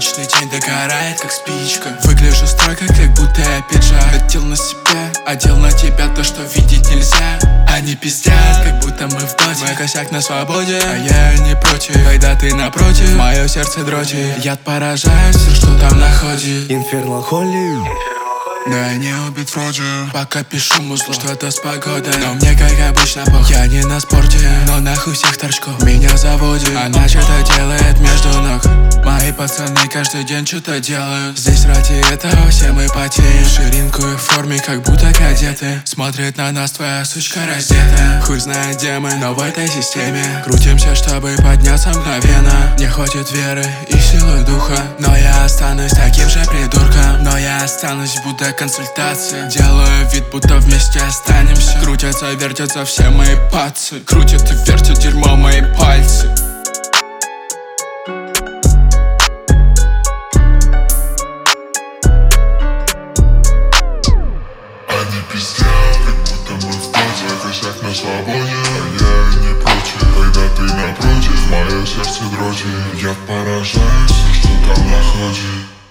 Солнечный день догорает, как спичка. Выгляжу строго, как будто я пиджак одел на себя, одел на тебя то, что видеть нельзя. Они пиздят, как будто мы в доте. Мой косяк на свободе, а я не против. Когда ты напротив, мое сердце дрочит. Яд поражает все, что там находит. Infernal Holy. Но я не убит вроде. Пока пишу музло, что-то с погодой. Но мне как обычно пох. Я не на спорте, но нахуй всех торчков меня заводит. Она что-то делает между ног. Мои пацаны каждый день что-то делают. Здесь ради этого все мы потеем. Ширинку и в форме, как будто кадеты. Смотрит на нас твоя сучка раздетая. Хуй знает где мы, но в этой системе крутимся, чтобы подняться мгновенно. Не хватит веры и силы духа, но я останусь таким же придурком. Но я останусь, будто консультация. Делаю вид, будто вместе останемся. Крутятся, вертятся все мои пацы. Крутят и вертят дерьмо мои пальцы. Они пиздят, как будто мы в доте. Косяк на свободе, а я не против. Когда ты напротив, мое сердце дрожит. Я поражаюсь, что там находит.